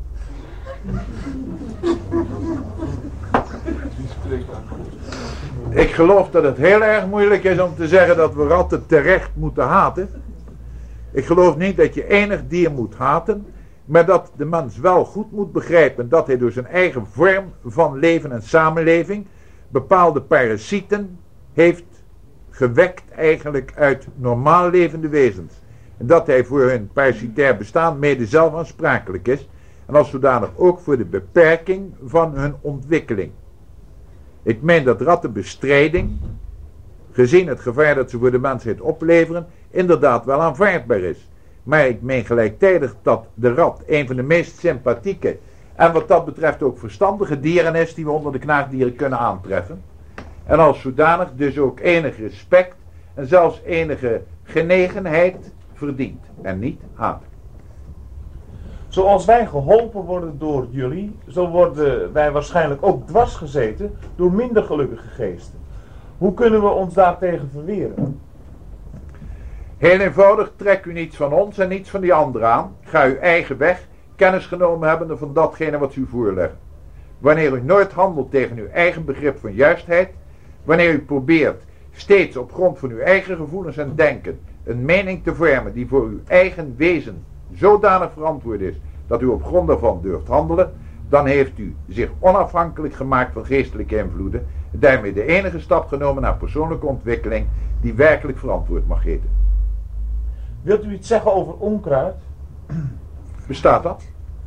Ik geloof dat het heel erg moeilijk is om te zeggen dat we ratten terecht moeten haten. Ik geloof niet dat je enig dier moet haten, maar dat de mens wel goed moet begrijpen dat hij door zijn eigen vorm van leven en samenleving bepaalde parasieten heeft gewekt eigenlijk uit normaal levende wezens. En dat hij voor hun parasitair bestaan mede zelf aansprakelijk is en als zodanig ook voor de beperking van hun ontwikkeling. Ik meen dat rattenbestrijding, gezien het gevaar dat ze voor de mensheid opleveren, inderdaad wel aanvaardbaar is. Maar ik meen gelijktijdig dat de rat een van de meest sympathieke en wat dat betreft ook verstandige dieren is die we onder de knaagdieren kunnen aantreffen. En als zodanig dus ook enig respect en zelfs enige genegenheid verdient en niet haat. Zoals wij geholpen worden door jullie, zo worden wij waarschijnlijk ook dwarsgezeten door minder gelukkige geesten. Hoe kunnen we ons daartegen verweren? Heel eenvoudig, trek u niets van ons en niets van die anderen aan. Ga uw eigen weg, kennis genomen hebbende van datgene wat ze u voorleggen. Wanneer u nooit handelt tegen uw eigen begrip van juistheid, wanneer u probeert steeds op grond van uw eigen gevoelens en denken een mening te vormen die voor uw eigen wezen zodanig verantwoord is dat u op grond daarvan durft handelen, dan heeft u zich onafhankelijk gemaakt van geestelijke invloeden en daarmee de enige stap genomen naar persoonlijke ontwikkeling die werkelijk verantwoord mag heten. Wilt u iets zeggen over onkruid? Bestaat dat?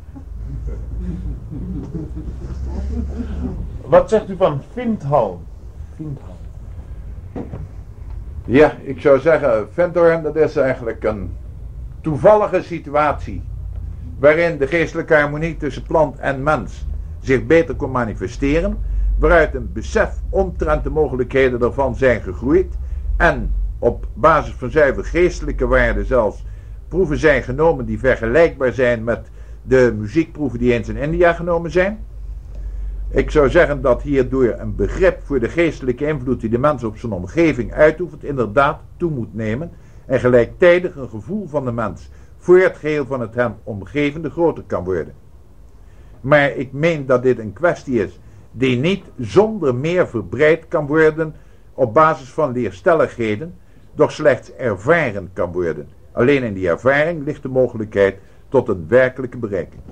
Wat zegt u van vindhalm? Vindhalm. Ja, ik zou zeggen, vindhalm, dat is eigenlijk een toevallige situatie waarin de geestelijke harmonie tussen plant en mens zich beter kon manifesteren, waaruit een besef omtrent de mogelijkheden daarvan zijn gegroeid en op basis van zuiver geestelijke waarden zelfs proeven zijn genomen die vergelijkbaar zijn met de muziekproeven die eens in India genomen zijn. Ik zou zeggen dat hierdoor een begrip voor de geestelijke invloed die de mens op zijn omgeving uitoefent inderdaad toe moet nemen en gelijktijdig een gevoel van de mens voor het geheel van het hem omgevende groter kan worden. Maar ik meen dat dit een kwestie is die niet zonder meer verbreid kan worden op basis van leerstelligheden, doch slechts ervaren kan worden. Alleen in die ervaring ligt de mogelijkheid tot een werkelijke bereiking.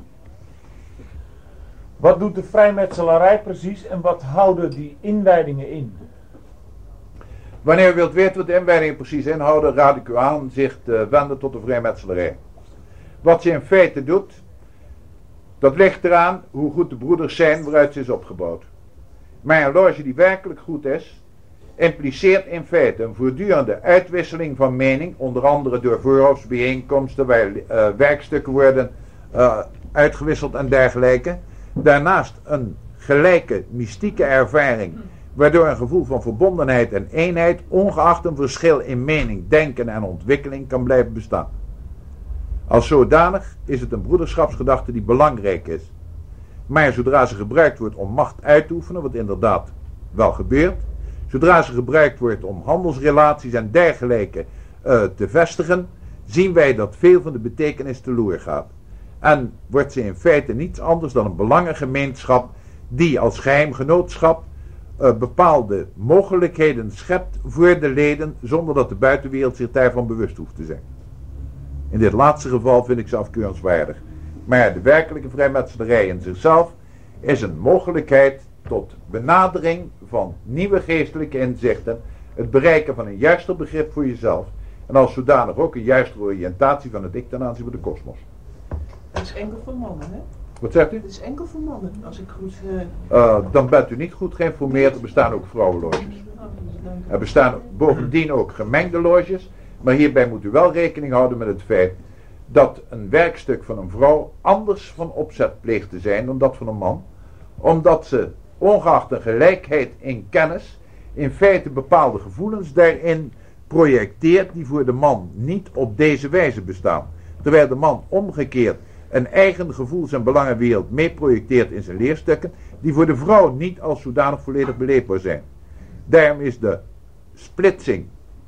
Wat doet de vrijmetselarij precies en wat houden die inwijdingen in? Wanneer u wilt weten wat de inwijdingen precies inhouden, raad ik u aan zich te wenden tot de vrijmetselarij. Wat ze in feite doet, Dat ligt eraan hoe goed de broeders zijn waaruit ze is opgebouwd. Maar een loge die werkelijk goed is, impliceert in feite een voortdurende uitwisseling van mening, onder andere door voorhofsbijeenkomsten waar uh, werkstukken worden uh, uitgewisseld en dergelijke. Daarnaast een gelijke mystieke ervaring, waardoor een gevoel van verbondenheid en eenheid, ongeacht een verschil in mening, denken en ontwikkeling, kan blijven bestaan. Als zodanig is het een broederschapsgedachte die belangrijk is. Maar zodra ze gebruikt wordt om macht uit te oefenen, wat inderdaad wel gebeurt, zodra ze gebruikt wordt om handelsrelaties en dergelijke uh, te vestigen, zien wij dat veel van de betekenis teloor gaat. En wordt ze in feite niets anders dan een belangengemeenschap die als geheim genootschap uh, bepaalde mogelijkheden schept voor de leden, zonder dat de buitenwereld zich daarvan bewust hoeft te zijn. In dit laatste geval vind ik ze afkeurenswaardig. Maar de werkelijke vrijmetselarij in zichzelf is een mogelijkheid tot benadering van nieuwe geestelijke inzichten, het bereiken van een juister begrip voor jezelf en als zodanig ook een juistere oriëntatie van het ik ten aanzien van de kosmos. Dat is enkel voor mannen, hè? Wat zegt u? Dat is enkel voor mannen, als ik goed... Uh... Uh, dan bent u niet goed geïnformeerd, er bestaan ook vrouwenloges. Er bestaan bovendien ook gemengde loges, maar hierbij moet u wel rekening houden met het feit dat een werkstuk van een vrouw anders van opzet pleegt te zijn dan dat van een man, omdat ze, ongeacht een gelijkheid in kennis, in feite bepaalde gevoelens daarin projecteert die voor de man niet op deze wijze bestaan. Terwijl de man omgekeerd een eigen gevoels- en belangenwereld mee projecteert in zijn leerstukken, die voor de vrouw niet als zodanig volledig beleefbaar zijn. Daarom is de splitsing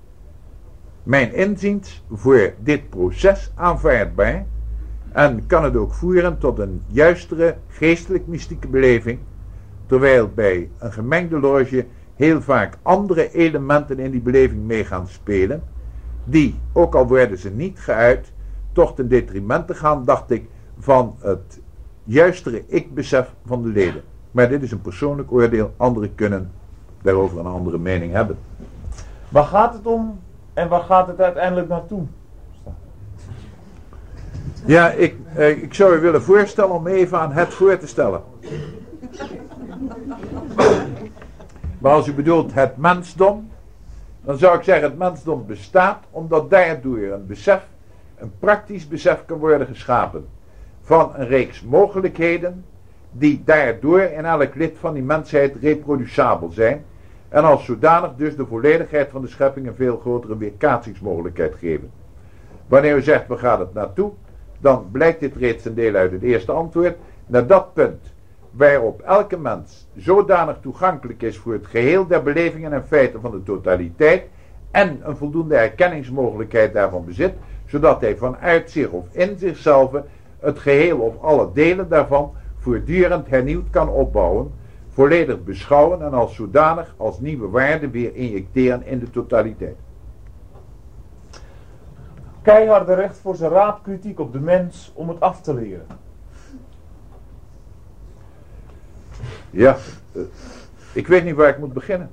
mijn inziens voor dit proces aanvaardbaar en kan het ook voeren tot een juistere geestelijk-mystieke beleving, terwijl bij een gemengde loge heel vaak andere elementen in die beleving mee gaan spelen, die, ook al worden ze niet geuit, toch ten detrimente gaan, dacht ik, van het juistere ik-besef van de leden. Maar dit is een persoonlijk oordeel, anderen kunnen daarover een andere mening hebben. Waar gaat het om en waar gaat het uiteindelijk naartoe? Ja, ik, eh, ik zou u willen voorstellen om even aan het voor te stellen. Maar als u bedoelt het mensdom, dan zou ik zeggen het mensdom bestaat omdat daardoor een besef, een praktisch besef kan worden geschapen van een reeks mogelijkheden die daardoor in elk lid van die mensheid reproducabel zijn en als zodanig dus de volledigheid van de schepping een veel grotere weerkaatsingsmogelijkheid geven. Wanneer u zegt waar gaat het naartoe, dan blijkt dit reeds een deel uit het eerste antwoord, naar dat punt waarop elke mens zodanig toegankelijk is voor het geheel der belevingen en feiten van de totaliteit en een voldoende erkenningsmogelijkheid daarvan bezit, zodat hij vanuit zich of in zichzelf het geheel of alle delen daarvan voortdurend hernieuwd kan opbouwen, volledig beschouwen en als zodanig als nieuwe waarde weer injecteren in de totaliteit. Keiharde recht voor zijn raapkritiek op de mens om het af te leren. Ja, uh, ik weet niet waar ik moet beginnen.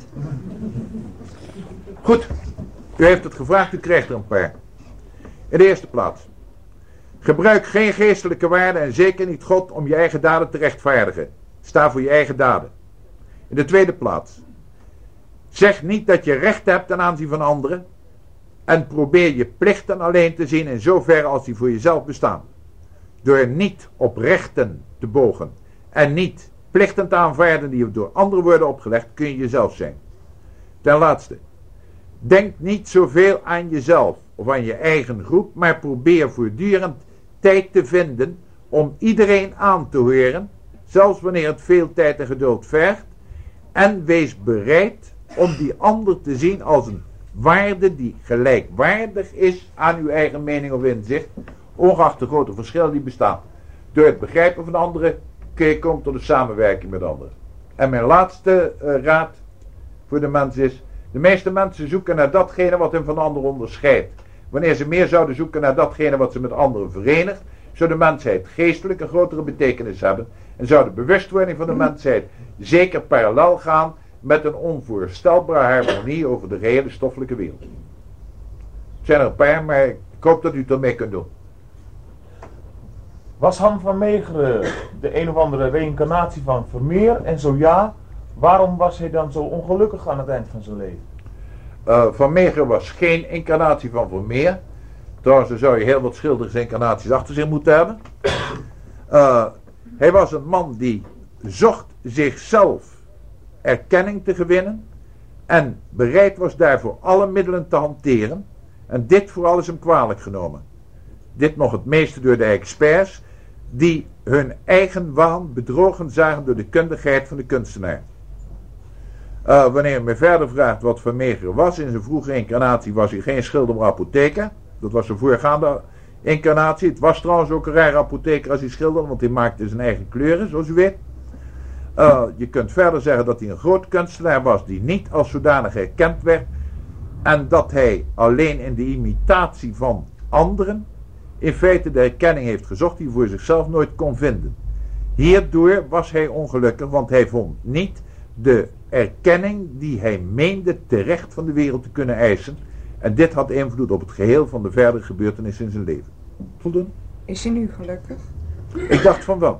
Goed, u heeft het gevraagd, u krijgt er een paar. In de eerste plaats. Gebruik geen geestelijke waarde en zeker niet God om je eigen daden te rechtvaardigen. Sta voor je eigen daden. In de tweede plaats. Zeg niet dat je recht hebt ten aanzien van anderen. En probeer je plichten alleen te zien in zoverre als die voor jezelf bestaan. Door niet op rechten te bogen en niet plichten te aanvaarden die door anderen worden opgelegd, kun je jezelf zijn. Ten laatste. Denk niet zoveel aan jezelf of aan je eigen groep, maar probeer voortdurend tijd te vinden om iedereen aan te horen, zelfs wanneer het veel tijd en geduld vergt, en wees bereid om die ander te zien als een waarde die gelijkwaardig is aan uw eigen mening of inzicht, ongeacht de grote verschillen die bestaan. Door het begrijpen van anderen kun je komen tot een samenwerking met anderen. En mijn laatste uh, raad voor de mens is, de meeste mensen zoeken naar datgene wat hen van anderen onderscheidt. Wanneer ze meer zouden zoeken naar datgene wat ze met anderen verenigt, zou de mensheid geestelijk een grotere betekenis hebben en zou de bewustwording van de mensheid zeker parallel gaan met een onvoorstelbare harmonie over de gehele stoffelijke wereld. Het zijn er een paar, maar ik hoop dat u het ermee kunt doen. Was Han van Meegeren de een of andere reïncarnatie van Vermeer? En zo ja, waarom was hij dan zo ongelukkig aan het eind van zijn leven? Uh, van Meegeren was geen incarnatie van Vermeer. Trouwens, dan zou je heel wat schildersincarnaties achter zich moeten hebben. Uh, hij was een man die zocht zichzelf erkenning te gewinnen en bereid was daarvoor alle middelen te hanteren. En dit vooral is hem kwalijk genomen. Dit nog het meeste door de experts die hun eigen waan bedrogen zagen door de kundigheid van de kunstenaar. Uh, wanneer u me verder vraagt wat Van Meegeren was, in zijn vroege incarnatie was hij geen schilder maar apotheker. Dat was zijn voorgaande incarnatie. Het was trouwens ook een rare apotheker als hij schilderde, want hij maakte zijn eigen kleuren, zoals u weet. Uh, je kunt verder zeggen dat hij een groot kunstenaar was die niet als zodanig erkend werd en dat hij alleen in de imitatie van anderen in feite de erkenning heeft gezocht die hij voor zichzelf nooit kon vinden. Hierdoor was hij ongelukkig, want hij vond niet de erkenning die hij meende terecht van de wereld te kunnen eisen. En dit had invloed op het geheel van de verdere gebeurtenissen in zijn leven. Voldoende? Is hij nu gelukkig? Ik dacht van wel.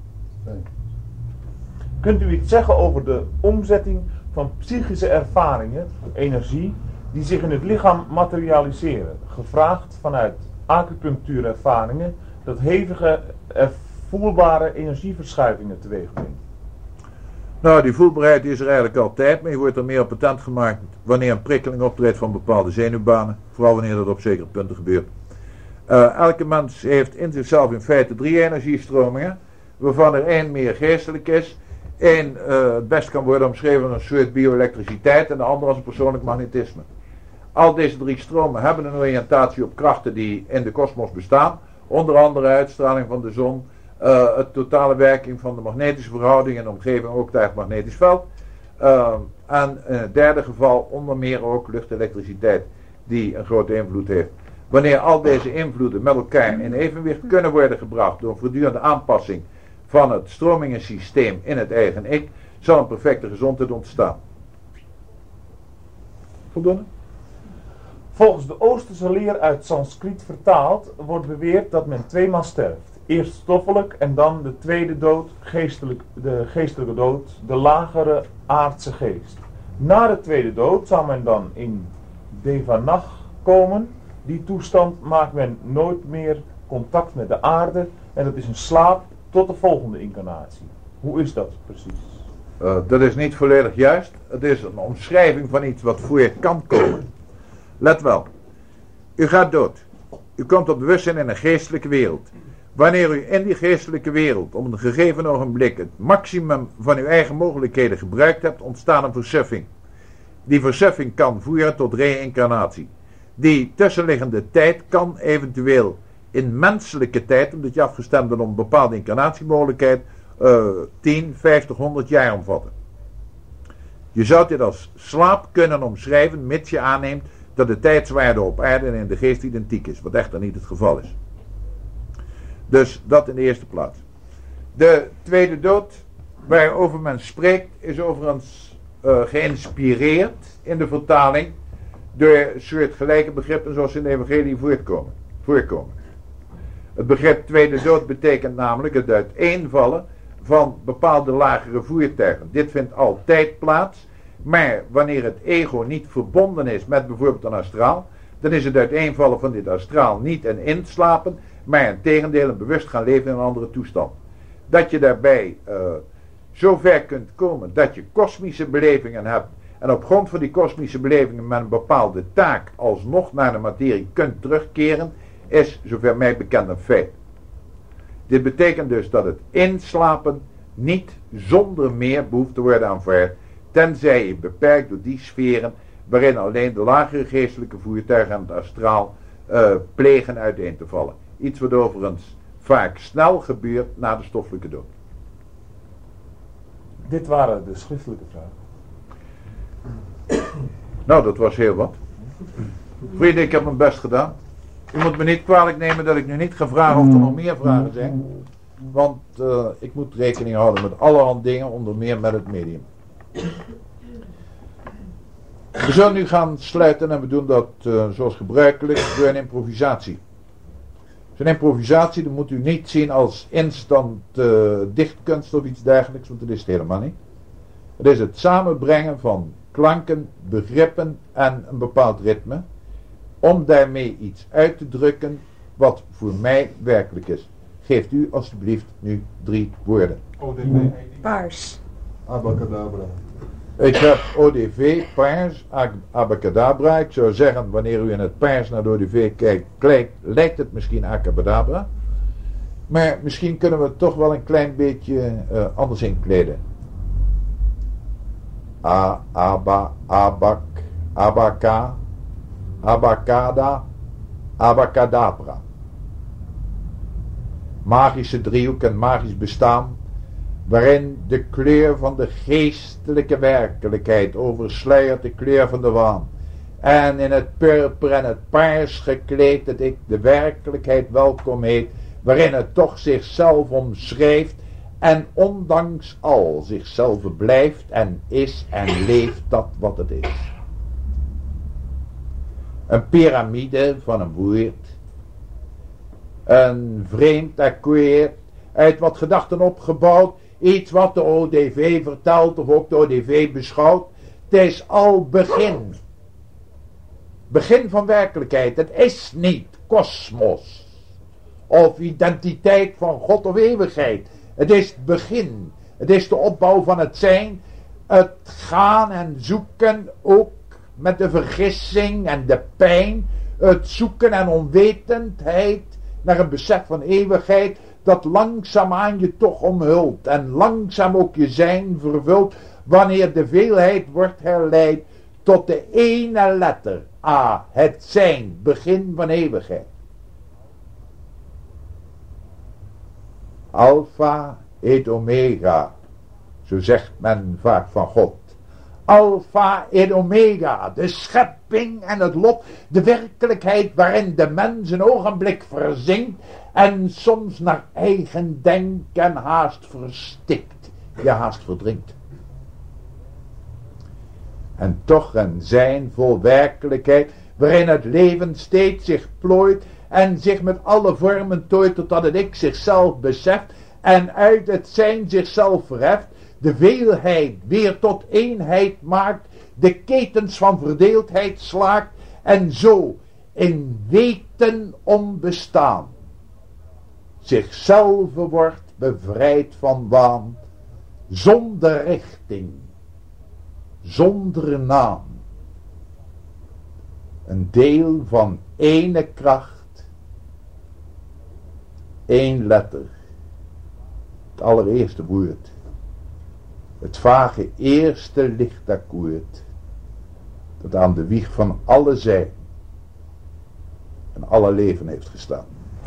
Kunt u iets zeggen over de omzetting van psychische ervaringen, energie, die zich in het lichaam materialiseren? Gevraagd vanuit acupunctuurervaringen dat hevige, voelbare energieverschuivingen teweeg brengt. Nou, die voelbaarheid is er eigenlijk altijd, maar je wordt er meer patent gemaakt wanneer een prikkeling optreedt van bepaalde zenuwbanen, vooral wanneer dat op zekere punten gebeurt. Uh, elke mens heeft in zichzelf in feite drie energiestromingen, waarvan er één meer geestelijk is, één uh, het best kan worden omschreven als een soort bioelektriciteit en de andere als een persoonlijk magnetisme. Al deze drie stromen hebben een oriëntatie op krachten die in de kosmos bestaan, onder andere uitstraling van de zon, Uh, het totale werking van de magnetische verhouding in de omgeving, ook daar het magnetisch veld. Uh, en in het derde geval onder meer ook luchtelektriciteit die een grote invloed heeft. Wanneer al deze invloeden met elkaar in evenwicht kunnen worden gebracht door een voortdurende aanpassing van het stromingensysteem in het eigen ik, zal een perfecte gezondheid ontstaan. Voldoende? Volgens de Oosterse leer uit Sanskriet vertaald wordt beweerd dat men tweemaal sterft. Eerst stoffelijk en dan de tweede dood, geestelijk, de geestelijke dood, de lagere aardse geest. Na de tweede dood zal men dan in Devanag komen. Die toestand maakt men nooit meer contact met de aarde en dat is een slaap tot de volgende incarnatie. Hoe is dat precies? Uh, dat is niet volledig juist. Het is een omschrijving van iets wat voor je kan komen. Let wel. U gaat dood. U komt tot bewustzijn in een geestelijke wereld. Wanneer u in die geestelijke wereld op een gegeven ogenblik het maximum van uw eigen mogelijkheden gebruikt hebt, ontstaat een versuffing. Die versuffing kan voeren tot reïncarnatie. Die tussenliggende tijd kan eventueel in menselijke tijd, omdat je afgestemd bent op een bepaalde incarnatiemogelijkheid, uh, tien, vijftig, honderd jaar omvatten. Je zou dit als slaap kunnen omschrijven, mits je aanneemt dat de tijdswaarde op aarde en in de geest identiek is, wat echter niet het geval is. Dus dat in de eerste plaats. De tweede dood, waarover men spreekt, is overigens uh, geïnspireerd in de vertaling door soortgelijke begrippen zoals in de evangelie voortkomen, voorkomen. Het begrip tweede dood betekent namelijk het uiteenvallen van bepaalde lagere voertuigen. Dit vindt altijd plaats, maar wanneer het ego niet verbonden is met bijvoorbeeld een astraal, dan is het uiteenvallen van dit astraal niet een inslapen, maar in tegendeel een bewust gaan leven in een andere toestand. Dat je daarbij uh, zo ver kunt komen dat je kosmische belevingen hebt en op grond van die kosmische belevingen met een bepaalde taak alsnog naar de materie kunt terugkeren, is zover mij bekend een feit. Dit betekent dus dat het inslapen niet zonder meer behoeft te worden aanvaard, tenzij je beperkt door die sferen waarin alleen de lagere geestelijke voertuigen en het astraal uh, plegen uiteen te vallen. Iets wat overigens vaak snel gebeurt na de stoffelijke dood. Dit waren de schriftelijke vragen. Nou, dat was heel wat. Vrienden, ik heb mijn best gedaan. U moet me niet kwalijk nemen dat ik nu niet ga vragen of er nog meer vragen zijn. Want uh, ik moet rekening houden met allerhande dingen, onder meer met het medium. We zullen nu gaan sluiten en we doen dat uh, zoals gebruikelijk door een improvisatie. Zo'n improvisatie, dat moet u niet zien als instant uh, dichtkunst of iets dergelijks, want dat is het helemaal niet. Het is het samenbrengen van klanken, begrippen en een bepaald ritme, om daarmee iets uit te drukken wat voor mij werkelijk is. Geeft u alstublieft nu drie woorden. O D V. Paars. Abacadabra. Ik heb O D V, paars, abacadabra. Ik zou zeggen, wanneer u in het paars naar de O D V kijkt, lijkt, lijkt het misschien acabadabra. Maar misschien kunnen we het toch wel een klein beetje uh, anders inkleden. A, aba, abak, abaka, abacada, abacadabra. Magische driehoek en magisch bestaan, waarin de kleur van de geestelijke werkelijkheid oversluiert de kleur van de waan. En in het purper en het paars gekleed dat ik de werkelijkheid welkom heet, waarin het toch zichzelf omschrijft en ondanks al zichzelf blijft en is en leeft dat wat het is. Een piramide van een woord, een vreemd akkoord, uit wat gedachten opgebouwd, iets wat de O D V vertelt of ook de O D V beschouwt. Het is al begin. Begin van werkelijkheid. Het is niet kosmos of identiteit van God of eeuwigheid. Het is het begin. Het is de opbouw van het zijn. Het gaan en zoeken ook met de vergissing en de pijn. Het zoeken en onwetendheid naar een besef van eeuwigheid dat langzaamaan je toch omhult en langzaam ook je zijn vervult wanneer de veelheid wordt herleid tot de ene letter A, het zijn, begin van eeuwigheid. Alpha et omega, zo zegt men vaak van God. Alpha et omega, de schepping en het lot, de werkelijkheid waarin de mens een ogenblik verzinkt en soms naar eigen denken haast verstikt, ja haast verdrinkt. En toch een zijn vol werkelijkheid, waarin het leven steeds zich plooit en zich met alle vormen tooit totdat het ik zichzelf beseft en uit het zijn zichzelf verheft, de veelheid weer tot eenheid maakt, de ketens van verdeeldheid slaakt en zo in weten onbestaan zichzelf wordt bevrijd van waan, zonder richting, zonder naam, een deel van ene kracht, één letter, het allereerste woord. Het vage eerste lichtakkoord dat aan de wieg van alle zijn en alle leven heeft gestaan.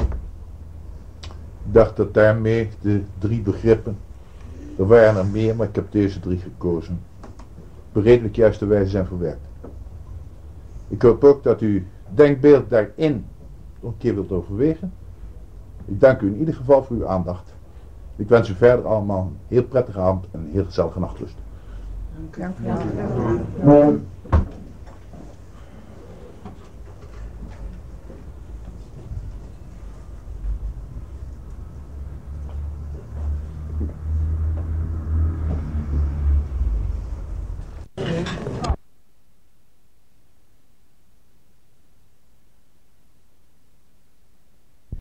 Ik dacht dat daarmee de drie begrippen, er waren er meer, maar ik heb deze drie gekozen, op redelijk juiste wijze zijn verwerkt. Ik hoop ook dat u denkbeeld daarin een keer wilt overwegen. Ik dank u in ieder geval voor uw aandacht. Ik wens u verder allemaal een heel prettige avond en een heel gezellige nachtrust. Dank u wel.